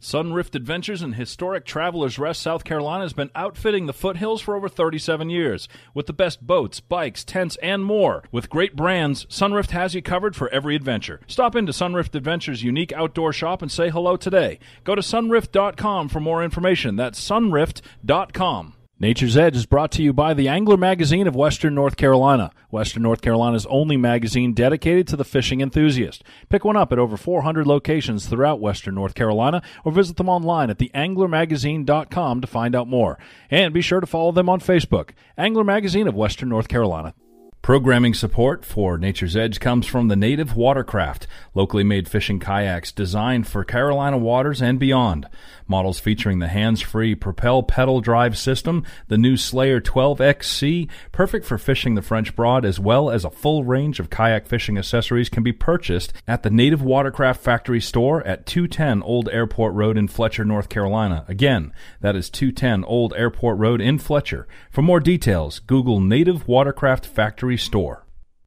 Sunrift Adventures in historic Travelers Rest, South Carolina has been outfitting the foothills for over 37 years with the best boats, bikes, tents, and more. With great brands, Sunrift has you covered for every adventure. Stop into Sunrift Adventures' unique outdoor shop and say hello today. Go to sunrift.com for more information. That's sunrift.com. Nature's Edge is brought to you by the Angler Magazine of Western North Carolina, Western North Carolina's only magazine dedicated to the fishing enthusiast. Pick one up at over 400 locations throughout Western North Carolina or visit them online at theanglermagazine.com to find out more. And be sure to follow them on Facebook, Angler Magazine of Western North Carolina. Programming support for Nature's Edge comes from the Native Watercraft, locally made fishing kayaks designed for Carolina waters and beyond. Models featuring the hands-free Propel pedal drive system, the new Slayer 12XC, perfect for fishing the French Broad, as well as a full range of kayak fishing accessories can be purchased at the Native Watercraft Factory store at 210 Old Airport Road in Fletcher, North Carolina. Again, that is 210 Old Airport Road in Fletcher. For more details, Google Native Watercraft Factory store.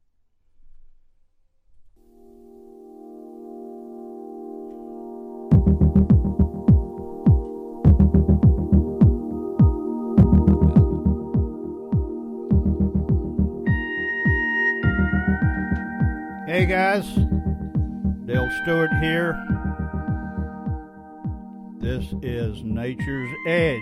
Hey guys, Dale Stewart here. This is Nature's Edge.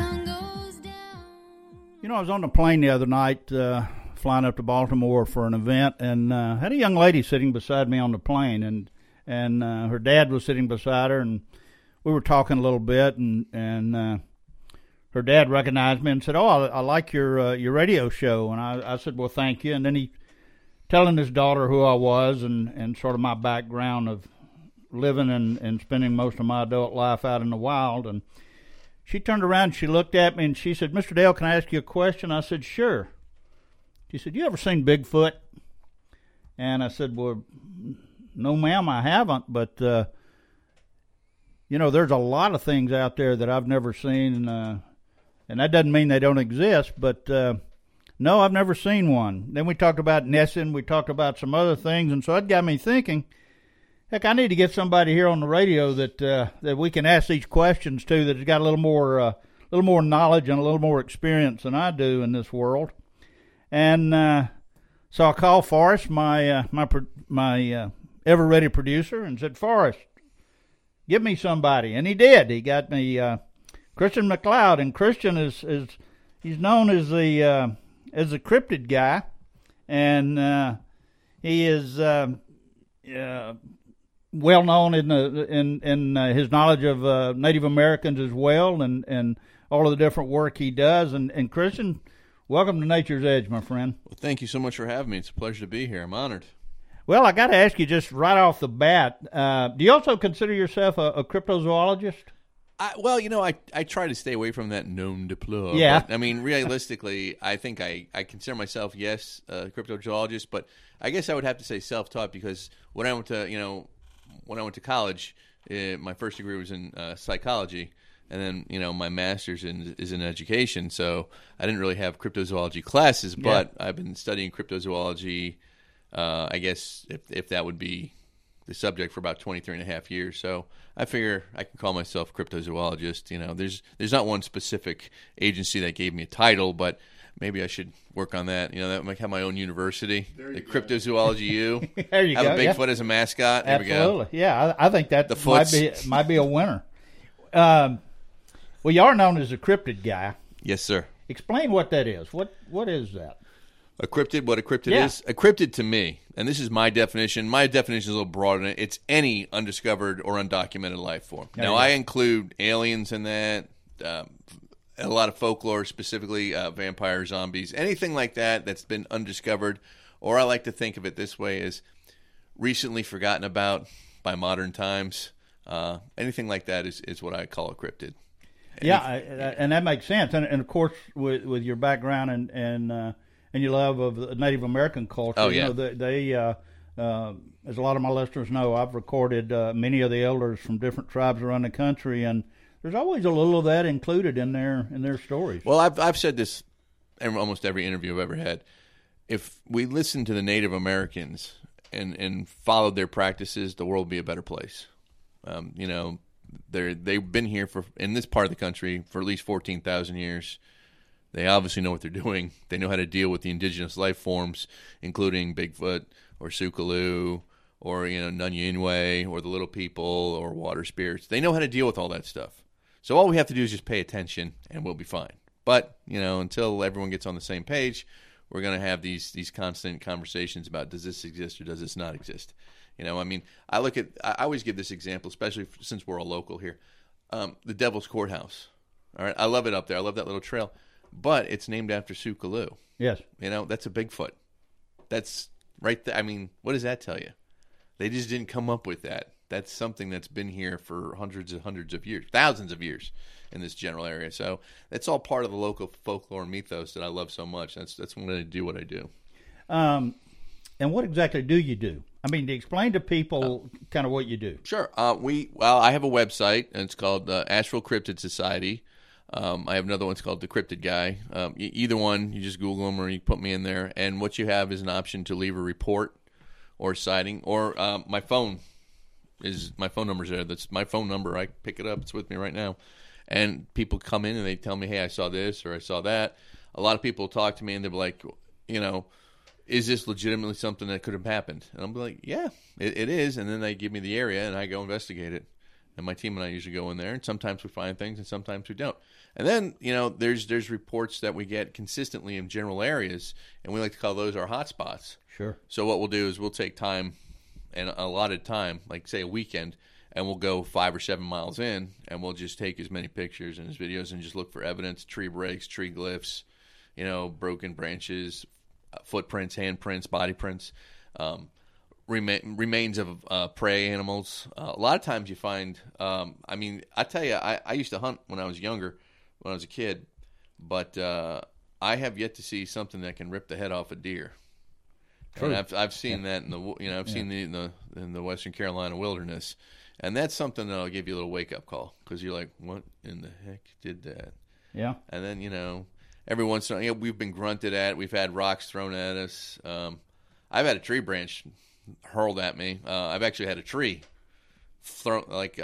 You know, I was on the plane the other night flying up to Baltimore for an event, and had a young lady sitting beside me on the plane, and her dad was sitting beside her, and we were talking a little bit, and her dad recognized me and said, "Oh, I like your radio show," and I said, "Well, thank you," and then he telling his daughter who I was and sort of my background of living and spending most of my adult life out in the wild. And she turned around, she looked at me, and she said, "Mr. Dale, can I ask you a question?" I said, "Sure." She said, "You ever seen Bigfoot?" And I said, "Well, no, ma'am, I haven't. But, you know, there's a lot of things out there that I've never seen. And that doesn't mean they don't exist, but no, I've never seen one." Then we talked about Nesson. We talked about some other things. And so that got me thinking, heck, I need to get somebody here on the radio that we can ask these questions to that has got a little more knowledge and a little more experience than I do in this world. And so I called Forrest, my ever-ready producer, and said, "Forrest, give me somebody." And he did. He got me Christian McLeod. And Christian is he's known as the cryptid guy, and he is well known in his knowledge of Native Americans as well, and all of the different work he does. And Christian, welcome to Nature's Edge, my friend. Well, thank you so much for having me. It's a pleasure to be here. I'm honored. Well, I got to ask you just right off the bat, do you also consider yourself a cryptozoologist? Well, you know, I try to stay away from that nom de plume. Yeah. But, I mean, realistically, I think I consider myself, yes, a cryptozoologist, but I guess I would have to say self-taught, because when I went to college, my first degree was in psychology, and then, you know, my master's is in education, so I didn't really have cryptozoology classes, but I've been studying cryptozoology, I guess, if that would be the subject, for about 23 and a half years. So I figure I can call myself cryptozoologist. You know, there's not one specific agency that gave me a title, but maybe I should work on that. You know, that might have my own university, the Cryptozoology U. There you have go. a Bigfoot as a mascot. There Absolutely. we go. Yeah, I think that might be a winner. Well, you are known as a cryptid guy. Yes, sir. Explain what that is. What is that? A cryptid, what a cryptid is? A cryptid to me, and this is my definition. My definition is a little broader than it. It's any undiscovered or undocumented life form. Now, I include aliens in that, a lot of folklore, specifically vampires, zombies, anything like that that's been undiscovered, or I like to think of it this way, as recently forgotten about by modern times. Anything like that is what I call a cryptid. And that makes sense. And of course, with your background and your love of the Native American culture. Oh, yeah. You know, they as a lot of my listeners know, I've recorded many of the elders from different tribes around the country, and there's always a little of that included in their stories. Well, I've said this in almost every interview I've ever had. If we listened to the Native Americans and followed their practices, the world would be a better place. You know, they've been here in this part of the country for at least 14,000 years. They obviously know what they're doing. They know how to deal with the indigenous life forms, including Bigfoot or Sukaloo or Nunyinwe or the little people or water spirits. They know how to deal with all that stuff. So all we have to do is just pay attention, and we'll be fine. But until everyone gets on the same page, we're going to have these constant conversations about, does this exist or does this not exist? I always give this example, especially since we're all local here. The Devil's Courthouse. All right, I love it up there. I love that little trail. But it's named after Sukaloo. Yes. That's a Bigfoot. That's right there. I mean, what does that tell you? They just didn't come up with that. That's something that's been here for hundreds and hundreds of years, thousands of years in this general area. So that's all part of the local folklore mythos that I love so much. That's when I do what I do. And what exactly do you do? I mean, to explain to people kind of what you do. Sure. I have a website, and it's called Asheville Cryptid Society. I have another one. It's called The Cryptid Guy. Either one, you just Google them or you put me in there. And what you have is an option to leave a report or sighting. Or my phone number's there. That's my phone number. I pick it up. It's with me right now. And people come in and they tell me, hey, I saw this or I saw that. A lot of people talk to me and they're like, is this legitimately something that could have happened? And I'm like, yeah, it is. And then they give me the area and I go investigate it. And my team and I usually go in there, and sometimes we find things and sometimes we don't. And then, there's reports that we get consistently in general areas, and we like to call those our hot spots. Sure. So what we'll do is we'll take time, and allotted time, like say a weekend, and we'll go 5 or 7 miles in, and we'll just take as many pictures and as videos and just look for evidence, tree breaks, tree glyphs, broken branches, footprints, handprints, body prints, remains of prey animals. A lot of times you find, I tell you, I used to hunt when I was younger, when I was a kid, but I have yet to see something that can rip the head off a deer. True. And I've seen that in the seen it in the Western Carolina wilderness, and that's something that'll give you a little wake up call, because you're like, what in the heck did that? Yeah. And then every once in a while, we've been grunted at, we've had rocks thrown at us. I've had a tree branch hurled at me. I've actually had a tree thrown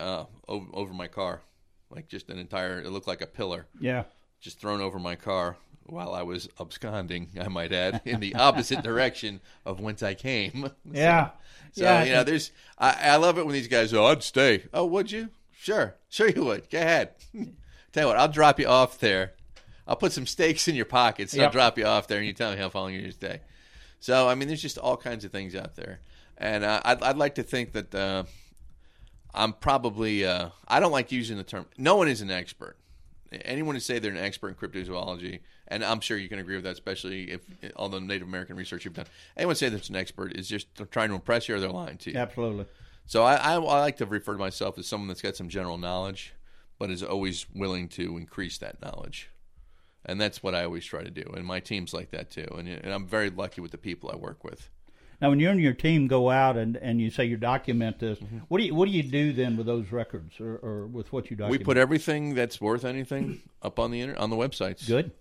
over my car, like just it looked like a pillar. Yeah, just thrown over my car while I was absconding, I might add, in the opposite direction of whence I came. Yeah. So there's I love it when these guys go, I'd stay. Oh, would you? Sure you would. Go ahead. Tell you what, I'll drop you off there. I'll put some stakes in your pockets. I'll drop you off there, and you tell me how long you're going to stay. So, there's just all kinds of things out there. And I'd like to think that I'm probably I don't like using the term. No one is an expert. Anyone who say they're an expert in cryptozoology, and I'm sure you can agree with that, especially if all the Native American research you've done. Anyone say that's an expert is just trying to impress you, or they're lying to you. Absolutely. So I like to refer to myself as someone that's got some general knowledge, but is always willing to increase that knowledge. And that's what I always try to do. And my team's like that too. And I'm very lucky with the people I work with. Now, when you and your team go out and you say you document this, what do you do then with those records or with what you document? We put everything that's worth anything up on the on the websites. Good.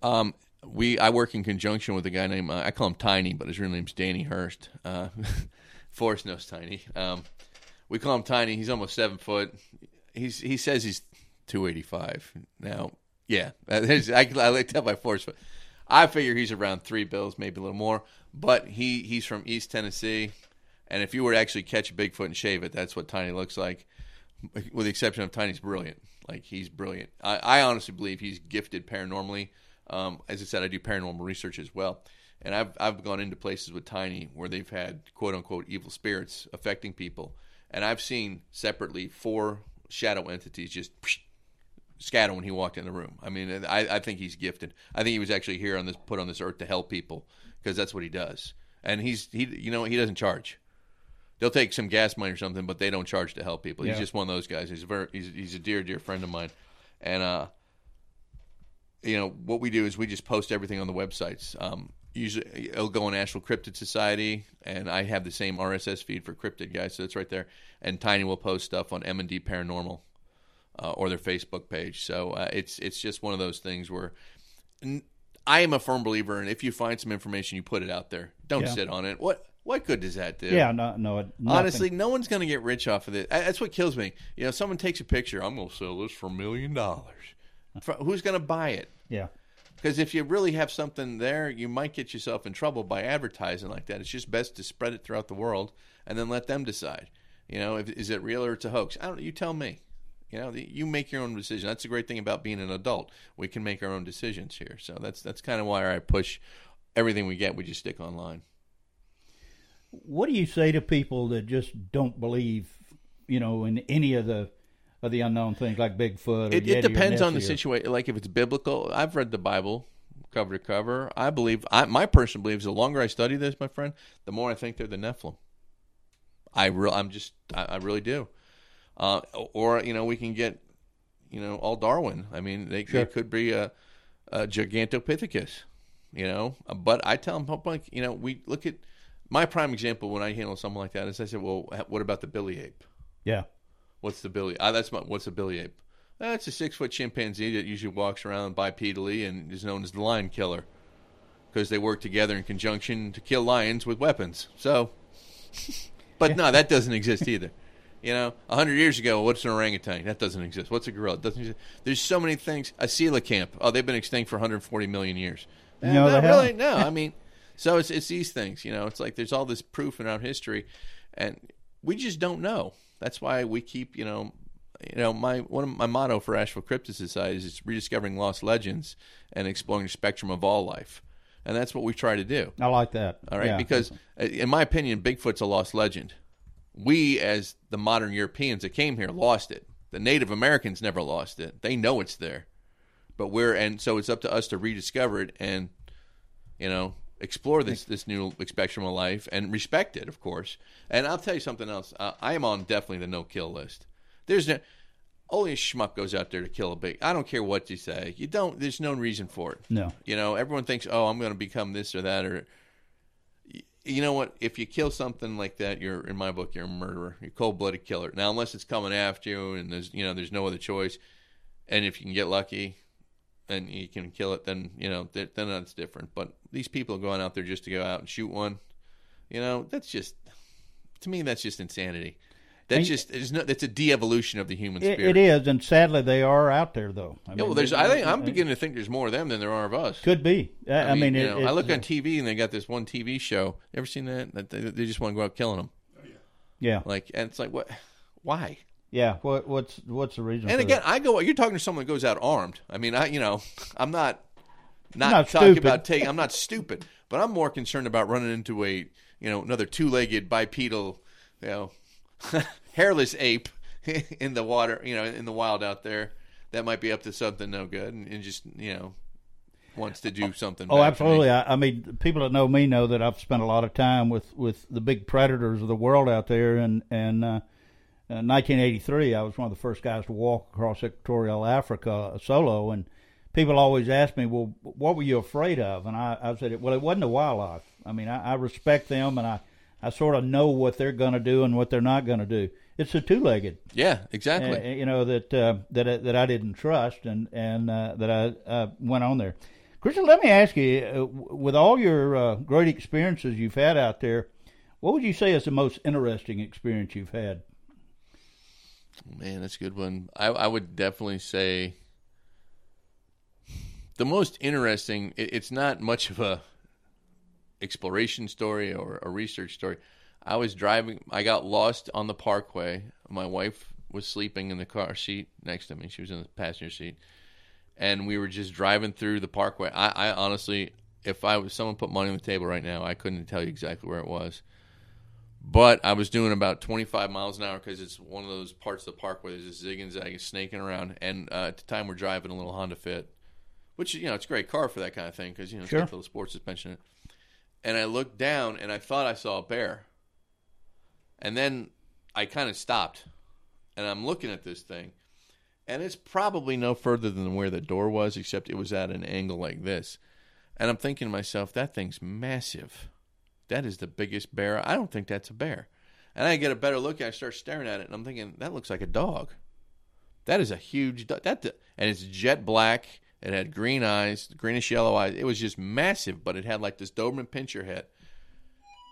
I work in conjunction with a guy named I call him Tiny, but his real name's Danny Hurst. Forrest knows Tiny. We call him Tiny. He's almost 7 foot. He says he's 285 now. Yeah, I like that by Forrest, but I figure he's around 3 bills, maybe a little more. But he's from East Tennessee, and if you were to actually catch a Bigfoot and shave it, that's what Tiny looks like, with the exception of Tiny's brilliant. Like, he's brilliant. I honestly believe he's gifted paranormally. As I said, I do paranormal research as well. And I've gone into places with Tiny where they've had quote-unquote evil spirits affecting people. And I've seen separately 4 shadow entities just scatter when he walked in the room. I think he's gifted. I think he was actually put on this earth to help people, because that's what he does. And he doesn't charge. They'll take some gas money or something, but they don't charge to help people. He's just one of those guys. He's a dear friend of mine. And what we do is we just post everything on the websites. Usually it'll go on Asheville Cryptid Society, and I have the same RSS feed for Cryptid Guys, so it's right there. And Tiny will post stuff on M&D Paranormal. Or their Facebook page. So it's just one of those things where I am a firm believer in, if you find some information, you put it out there. Don't sit on it. What good does that do? Yeah, no. Honestly, no one's going to get rich off of it. That's what kills me. Someone takes a picture. I'm going to sell this for $1 million. Who's going to buy it? Yeah. Because if you really have something there, you might get yourself in trouble by advertising like that. It's just best to spread it throughout the world and then let them decide. Is it real or it's a hoax? I don't. You tell me. You make your own decision. That's the great thing about being an adult. We can make our own decisions here. So that's kind of why I push everything we get. We just stick online. What do you say to people that just don't believe, in any of the unknown things like Bigfoot? Or It Yeti depends or on the Nessie situation. Like if it's biblical, I've read the Bible cover to cover. I believe. My personal belief is the longer I study this, my friend, the more I think they're the Nephilim. I really do. Or we can get, all Darwin. I mean, they could be a Gigantopithecus. But I tell them, we look at. My prime example when I handle someone like that is I said, well, what about the Billy ape? Yeah. What's the Billy? What's a Billy ape? It's a 6-foot chimpanzee that usually walks around bipedally and is known as the lion killer because they work together in conjunction to kill lions with weapons. So, but no, that doesn't exist either. 100 years ago, what's an orangutan? That doesn't exist. What's a gorilla? It doesn't exist. There's so many things. A coelacanth. Oh, they've been extinct for 140 million years. No, not really. No, I mean. So it's these things, it's like there's all this proof in our history, and we just don't know. That's why we keep, one of my motto for Asheville Cryptid Society is rediscovering lost legends and exploring the spectrum of all life, and that's what we try to do. I like that. All right, because in my opinion, Bigfoot's a lost legend. We, as the modern Europeans that came here, lost it. The Native Americans never lost it. They know it's there, but so it's up to us to rediscover it and, explore this new spectrum of life and respect it, of course. And I'll tell you something else. I am on definitely the no-kill list. Only a schmuck goes out there to kill a big. I don't care what you say. There's no reason for it. No. Everyone thinks, oh, I'm going to become this or that. Or, you know what? If you kill something like that, in my book, you're a murderer. You're a cold-blooded killer. Now, unless it's coming after you and there's no other choice. And if you can get lucky and you can kill it, then then that's different. But these people are going out there just to go out and shoot one. That's just, to me, that's just insanity. That's that's a de-evolution of the human spirit. It is, and sadly, they are out there though. I'm beginning to think there's more of them than there are of us. Could be. I mean, I look on TV and they got this one TV show. Ever seen that? They just want to go out killing them. Yeah. And it's like, what? Why? Yeah, what's the reason? And again, you're talking to someone that goes out armed. I mean, I'm not talking stupid. About I'm not stupid, but I'm more concerned about running into another two-legged bipedal, hairless ape in the water, in the wild out there that might be up to something no good and just, wants to do something. Oh, absolutely. I mean, people that know me know that I've spent a lot of time with the big predators of the world out there, and 1983, I was one of the first guys to walk across equatorial Africa solo, and people always ask me, well, what were you afraid of? And I said, well, it wasn't the wildlife. I mean, I respect them, and I sort of know what they're going to do and what they're not going to do. It's the two-legged. Yeah, exactly. That I didn't trust and that I went on there. Christian, let me ask you, with all your great experiences you've had out there, what would you say is the most interesting experience you've had? Man, that's a good one. I would definitely say the most interesting, it's not much of a exploration story or a research story. I was driving, I got lost on the parkway. My wife was sleeping in the car seat next to me. She was in the passenger seat. And we were just driving through the parkway. I honestly, if someone put money on the table right now, I couldn't tell you exactly where it was. But I was doing about 25 miles an hour because it's one of those parts of the park where there's a zig and zag snaking around. And at the time, we're driving a little Honda Fit, which, it's a great car for that kind of thing because, it's got a little sports suspension in it. And I looked down, and I thought I saw a bear. And then I kind of stopped, and I'm looking at this thing. And it's probably no further than where the door was, except it was at an angle like this. And I'm thinking to myself, that thing's massive. That is the biggest bear. I don't think that's a bear. And I get a better look, and I start staring at it, and I'm thinking, that looks like a dog. That is a huge dog. And it's jet black. It had green eyes, greenish yellow eyes. It was just massive, but it had like this Doberman Pinscher head.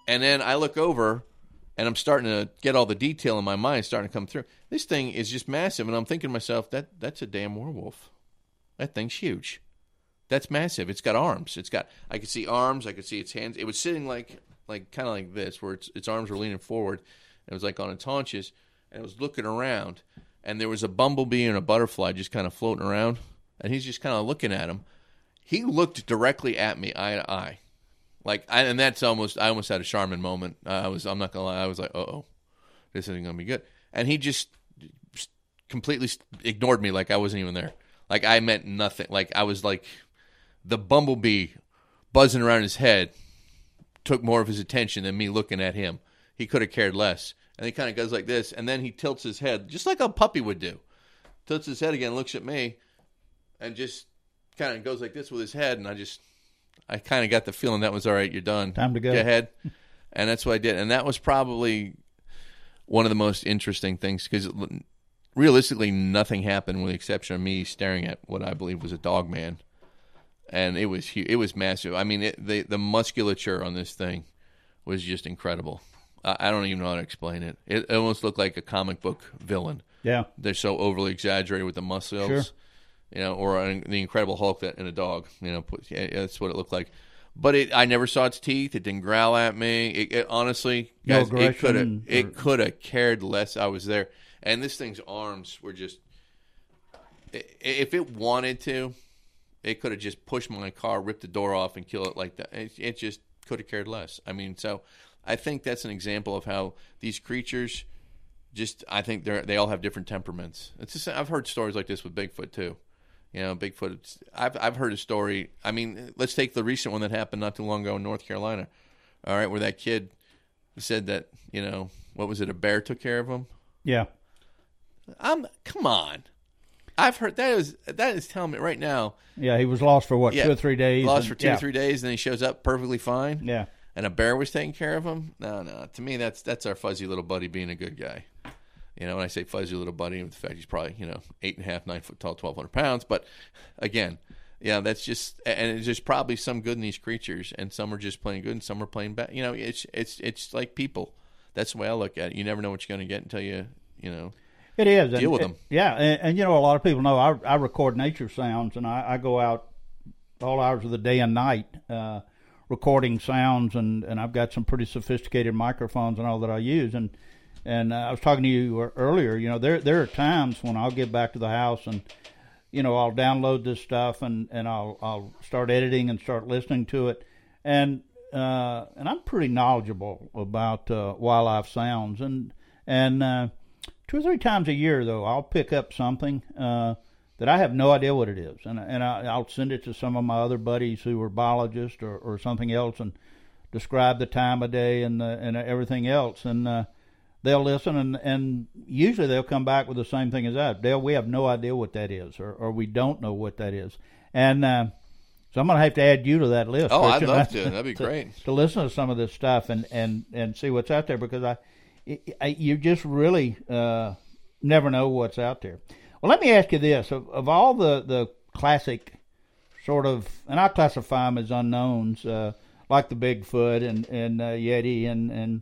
And then I look over, and I'm starting to get all the detail in my mind starting to come through. This thing is just massive, and I'm thinking to myself, that's a damn werewolf. That thing's huge. That's massive. It's got arms. I could see arms. I could see its hands. It was sitting like kind of like this, where its arms were leaning forward. It was like on its haunches, and it was looking around. And there was a bumblebee and a butterfly just kind of floating around, and he's just kind of looking at him. He looked directly at me, eye to eye. And that's I almost had a Charmin moment. I'm not gonna lie. I was like, uh-oh, this isn't gonna be good. And he just completely ignored me, like I wasn't even there. Like I meant nothing. Like I was like the bumblebee buzzing around his head took more of his attention than me looking at him. He could have cared less. And he kind of goes like this, and then he tilts his head, just like a puppy would do. Tilts his head again, looks at me, and just kind of goes like this with his head, and I kind of got the feeling that was, all right, you're done. Time to go. Go ahead. And that's what I did. And that was probably one of the most interesting things, because realistically nothing happened with the exception of me staring at what I believe was a dog man. And it was huge. It was massive. I mean, the musculature on this thing was just incredible. I don't even know how to explain it. It almost looked like a comic book villain. Yeah. They're so overly exaggerated with the muscles. Sure. Or the Incredible Hulk in a dog. That's what it looked like. But I never saw its teeth. It didn't growl at me. It honestly, guys, no it could have cared less. I was there, and this thing's arms were just. If it wanted to, it could have just pushed my car, ripped the door off, and killed it like that. It just could have cared less. I mean, so I think that's an example of how these creatures. I think they all have different temperaments. I've heard stories like this with Bigfoot too. Bigfoot. I've heard a story. I mean, let's take the recent one that happened not too long ago in North Carolina. All right, where that kid said that what was it? A bear took care of him. Yeah. Come on. I've heard that is telling me right now. Yeah, he was lost for 2 or 3 days. Lost for 2 or 3 days, and then he shows up perfectly fine. Yeah. And a bear was taking care of him. No. To me, that's our fuzzy little buddy being a good guy. When I say fuzzy little buddy, the fact he's probably 8.5, 9 foot tall, 1,200 pounds. But again, that's just, and there's probably some good in these creatures, and some are just playing good, and some are playing bad. It's like people. That's the way I look at it. You never know what you're going to get until you it is deal with them. Yeah, and a lot of people know I record nature sounds, and I go out all hours of the day and night recording sounds, and I've got some pretty sophisticated microphones and all that I use, and I was talking to you earlier. There are times when I'll get back to the house and I'll download this stuff and I'll start editing and start listening to it, and I'm pretty knowledgeable about wildlife sounds, and 2 or 3 times a year though I'll pick up something that I have no idea what it is, and I'll send it to some of my other buddies who are biologists or something else and describe the time of day and everything else, and they'll listen, and usually they'll come back with the same thing as that. Dale, we have no idea what that is, or we don't know what that is. And so I'm going to have to add you to that list. Oh, Christian. I'd love to. That'd be great. To listen to some of this stuff and see what's out there, because you just really never know what's out there. Well, let me ask you this. Of all the classic sort of, and I classify them as unknowns, like the Bigfoot and Yeti and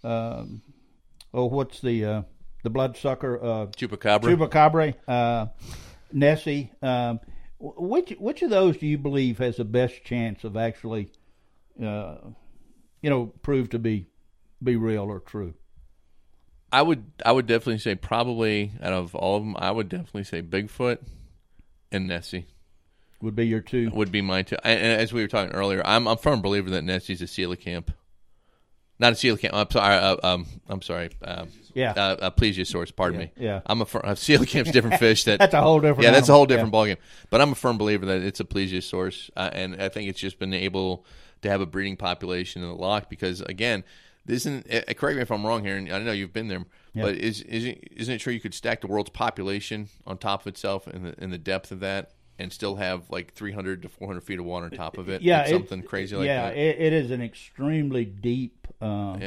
what's the bloodsucker? Chupacabra, Nessie. Which of those do you believe has the best chance of actually, prove to be real or true? I would definitely say, probably out of all of them, I would definitely say Bigfoot and Nessie. Would be your two? Would be my two. And as we were talking earlier, I'm a firm believer that Nessie's a coelacanth. Not a coelacanth. I'm sorry. A plesiosaurus. Pardon me. Yeah. I'm a coelacanth's different fish. That's a whole different. Yeah, that's a whole different ballgame. But I'm a firm believer that it's a plesiosaurus, and I think it's just been able to have a breeding population in the loch because, again, isn't. Correct me if I'm wrong here, and I know you've been there, but isn't it true you could stack the world's population on top of itself in the depth of that? And still have like 300 to 400 feet of water on top of it. Yeah, something crazy like that. Yeah, it is an extremely deep Loch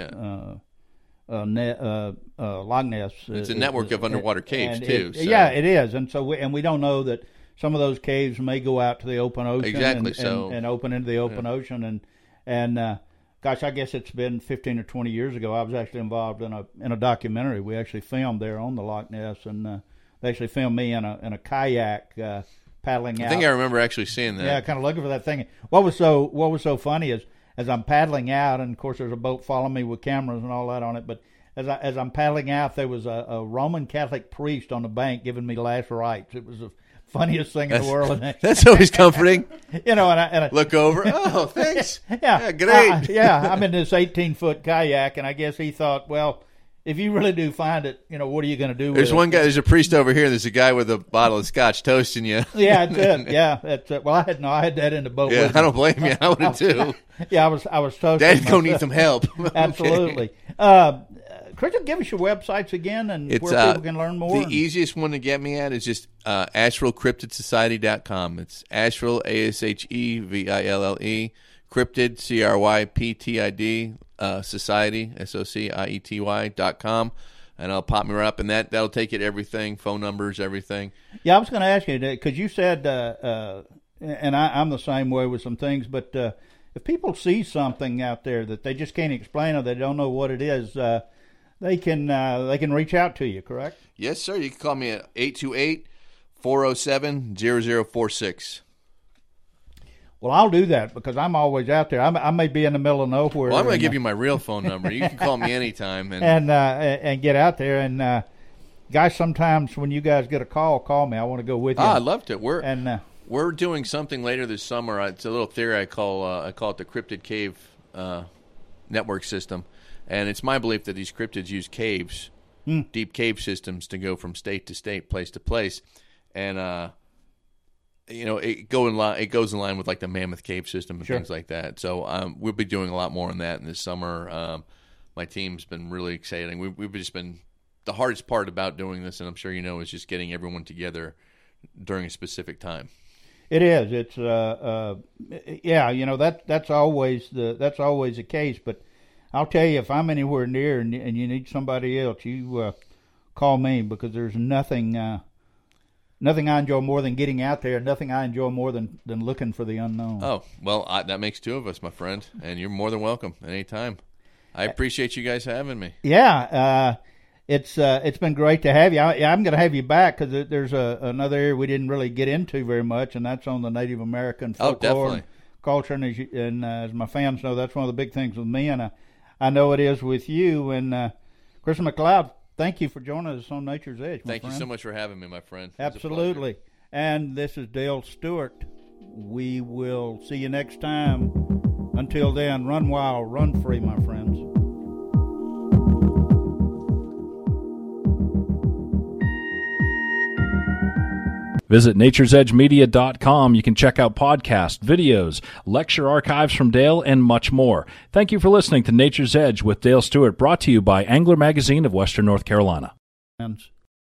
Ness. It's a network of underwater caves too. Yeah, it is, and so we don't know that some of those caves may go out to the open ocean. Exactly. And open into the open ocean, gosh, I guess it's been 15 or 20 years ago. I was actually involved in a documentary. We actually filmed there on the Loch Ness, and they actually filmed me in a kayak paddling out. I think I remember actually seeing that. Yeah, kind of looking for that thing. What was so funny is as I'm paddling out, and of course there's a boat following me with cameras and all that on it, but as I'm paddling out, there was a Roman Catholic priest on the bank giving me last rites. It was the funniest thing in the world. That's always comforting. And I look over. Oh, thanks. Yeah, great. I'm in this 18-foot kayak, and I guess he thought, well, if you really do find it, what are you going to do with it? There's one guy. There's a priest over here. There's a guy with a bottle of scotch toasting you. Yeah, that's it. Yeah, that's it. Well, I had that in the boat. Yeah, with I don't blame you. I would have too. Yeah, I was toasting. Dad's gonna need some help. Absolutely. Christian, give us your websites again and where people can learn more. The easiest one to get me at is just AshervilleCryptidSociety.com. It's Asheville, ASHEVILLE, Cryptid, CRYPTID, Society, SOCIETY.com. And I'll pop me right up, and that'll take you to everything, phone numbers, everything. Yeah, I was going to ask you, because you said, and I'm the same way with some things, but if people see something out there that they just can't explain or they don't know what it is, they can reach out to you, correct? Yes, sir. You can call me at 828-407-0046. Well, I'll do that because I'm always out there. I may be in the middle of nowhere. Well, I'm going to give you my real phone number. You can call me anytime. And get out there. And, guys, sometimes when you guys get a call me. I want to go with you. I loved it. We're doing something later this summer. It's a little theory I call it the Cryptid Cave network system. And it's my belief that these cryptids use caves, deep cave systems, to go from state to state, place to place. And it goes in line with like the Mammoth Cave system and things like that. So we'll be doing a lot more on that in this summer. My team's been really exciting. We've just been the hardest part about doing this, and I'm sure is just getting everyone together during a specific time. It is. It's that's always the case. But I'll tell you, if I'm anywhere near and you need somebody else, you call me because there's nothing I enjoy more than getting out there. Nothing I enjoy more than looking for the unknown. Oh, well, that makes two of us, my friend, and you're more than welcome anytime. I appreciate you guys having me. Yeah, it's been great to have you. I'm going to have you back because there's another area we didn't really get into very much, and that's on the Native American folklore and culture. And as my fans know, that's one of the big things with me, and I know it is with you. And Christian McLeod, thank you for joining us on Nature's Edge, my friend. Thank you so much for having me, my friend. Absolutely. And this is Dale Stewart. We will see you next time. Until then, run wild, run free, my friends. Visit naturesedgemedia.com. You can check out podcasts, videos, lecture archives from Dale, and much more. Thank you for listening to Nature's Edge with Dale Stewart, brought to you by Angler Magazine of Western North Carolina.